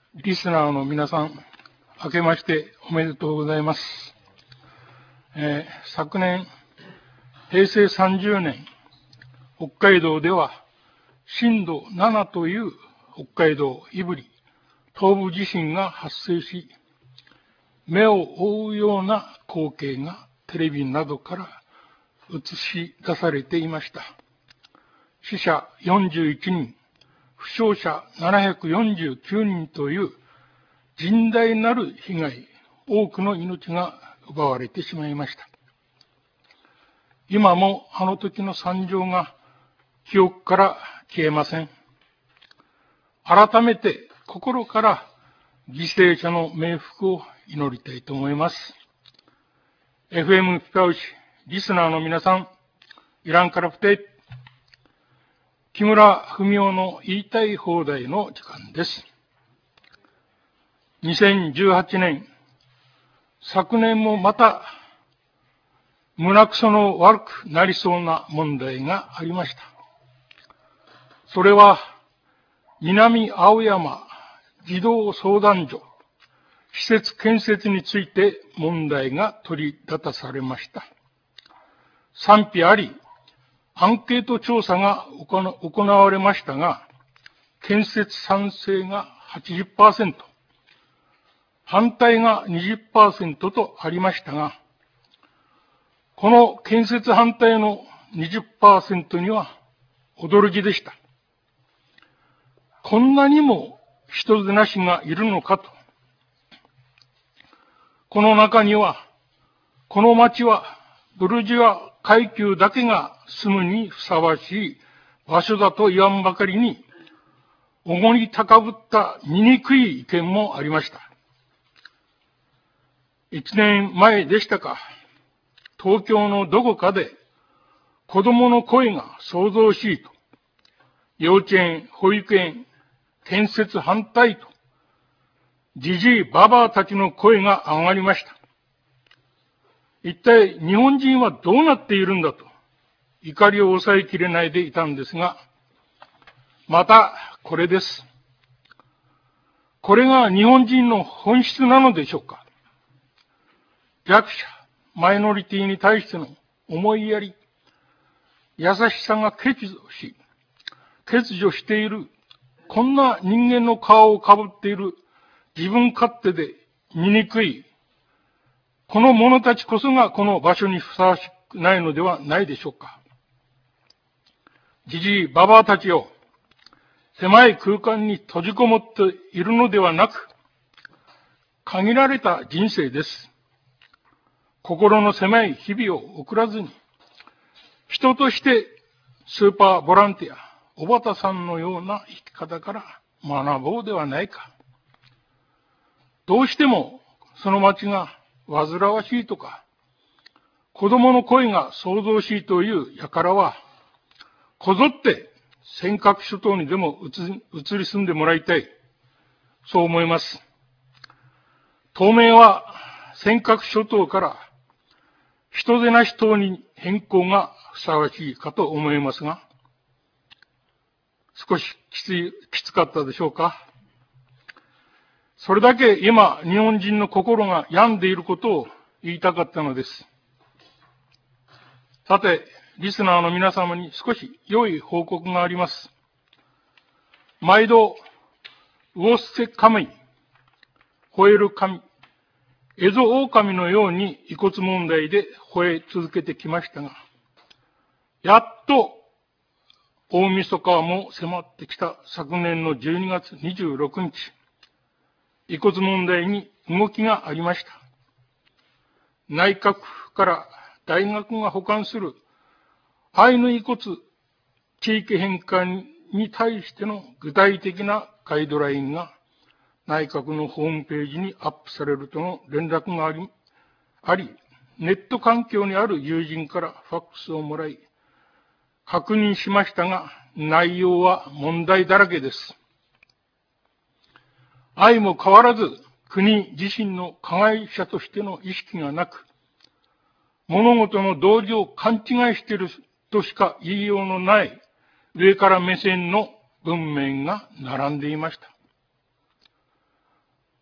リスナーの皆さん、明けましておめでとうございます。昨年、平成30年、北海道では震度7という北海道胆振東部地震が発生し、目を覆うような光景がテレビなどから映し出されていました。死者41人、負傷者749人という甚大なる被害、多くの命が奪われてしまいました。今もあの時の惨状が記憶から消えません。改めて心から犠牲者の冥福を祈りたいと思います。FM ピカウシ、リスナーの皆さん、イランからプテ、木村文夫の言いたい放題の時間です。2018年、昨年もまた胸くその悪くなりそうな問題がありました。それは、南青山児童相談所、施設建設について問題が取り立たされました。賛否あり、アンケート調査が行われましたが、建設賛成が 80%、反対が 20% とありましたが、この建設反対の 20% には驚きでした。こんなにも人でなしがいるのかと。この中には、この町はブルジュア階級だけが住むにふさわしい場所だと言わんばかりに、おごり高ぶった醜い意見もありました。1年前でしたか、東京のどこかで子供の声が騒々しいと、幼稚園、保育園、建設反対と、じじいばばあたちの声が上がりました。一体日本人はどうなっているんだと、怒りを抑えきれないでいたんですが、またこれです。これが日本人の本質なのでしょうか。弱者、マイノリティに対しての思いやり、優しさが欠如している、こんな人間の顔をかぶっている自分勝手で醜い、この者たちこそがこの場所にふさわしくないのではないでしょうか。じじいばばあたちを狭い空間に閉じこもっているのではなく、限られた人生です。心の狭い日々を送らずに、人としてスーパーボランティア、小畑さんのような生き方から学ぼうではないか。どうしてもその町が煩わしいとか、子供の声が騒々しいという輩は、こぞって尖閣諸島にでも移り住んでもらいたい。そう思います。当面は尖閣諸島から人でなし島に変更がふさわしいかと思いますが、少しきつかったでしょうか。それだけ今、日本人の心が病んでいることを言いたかったのです。さて、リスナーの皆様に少し良い報告があります。毎度、魚捨て神、吠える神、エゾオオカミのように遺骨問題で吠え続けてきましたが、やっと大晦日も迫ってきた昨年の12月26日、遺骨問題に動きがありました。内閣府から大学が保管するアイヌ遺骨地域返還に対しての具体的なガイドラインが内閣のホームページにアップされるとの連絡があり、ネット環境にある友人からファックスをもらい、確認しましたが、内容は問題だらけです。相も変わらず、国自身の加害者としての意識がなく、物事の道理を勘違いしているとしか言いようのない上から目線の文面が並んでいました。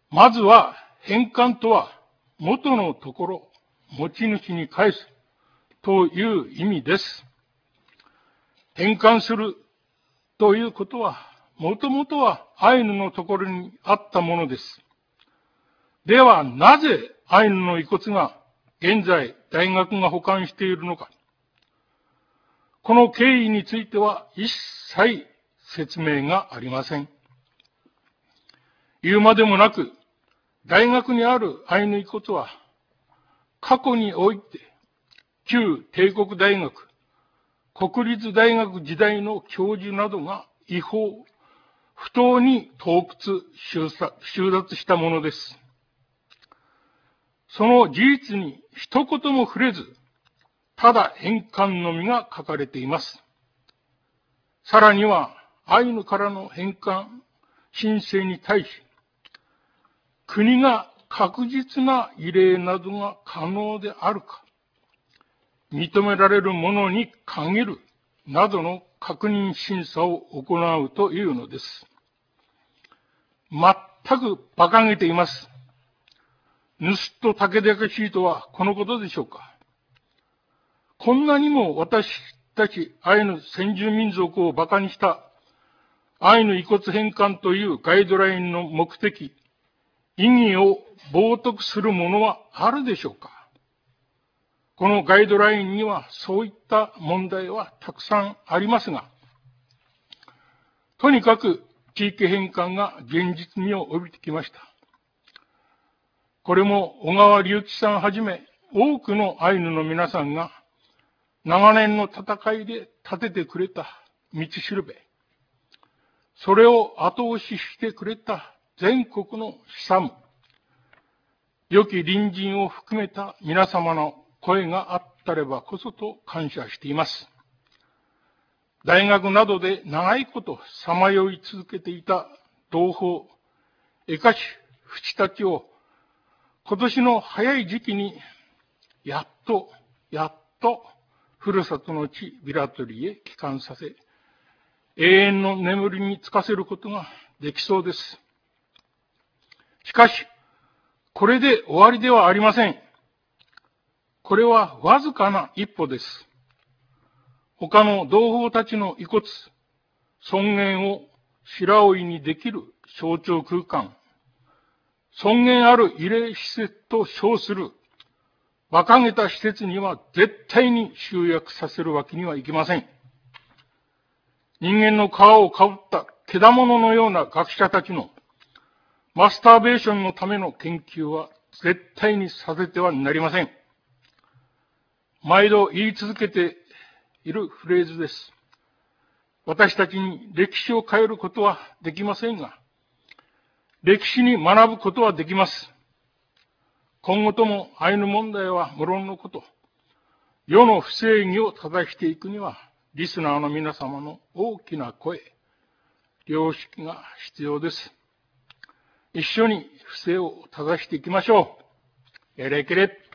まずは返還とは元のところ、持ち主に返すという意味です。返還するということは、もともとはアイヌのところにあったものです。では、なぜアイヌの遺骨が現在大学が保管しているのか。この経緯については一切説明がありません。言うまでもなく、大学にあるアイヌ遺骨は、過去において、旧帝国大学、国立大学時代の教授などが違法、不当に盗掘、収奪したものです。その事実に一言も触れず、ただ返還のみが書かれています。さらには、アイヌからの返還申請に対し、国が確実な異例などが可能であるか、認められるものに限るなどの確認審査を行うというのです。全く馬鹿げています。盗人武田しいとはこのことでしょうか。こんなにも私たちアイヌ先住民族を馬鹿にしたアイヌ遺骨返還というガイドラインの目的、意義を冒涜するものはあるでしょうか。このガイドラインにはそういった問題はたくさんありますが、とにかく地域返還が現実味を帯びてきました。これも小川隆吉さんはじめ多くのアイヌの皆さんが長年の戦いで立ててくれた道しるべ、それを後押ししてくれた全国の資産、良き隣人を含めた皆様の声があったればこそと感謝しています。大学などで長いことさまよい続けていた同胞、絵歌手、フチたちを今年の早い時期にやっと、ふるさとの地ビラトリへ帰還させ、永遠の眠りにつかせることができそうです。しかし、これで終わりではありません。これはわずかな一歩です。他の同胞たちの遺骨、尊厳を白老にできる象徴空間、尊厳ある慰霊施設と称する馬鹿げた施設には絶対に集約させるわけにはいきません。人間の皮をかぶったけだもののような学者たちのマスターベーションのための研究は絶対にさせてはなりません。毎度言い続けているフレーズです。私たちに歴史を変えることはできませんが、歴史に学ぶことはできます。今後ともアイヌ問題は無論のこと、世の不正義を正していくには、リスナーの皆様の大きな声、良識が必要です。一緒に不正を正していきましょう。エレケレ。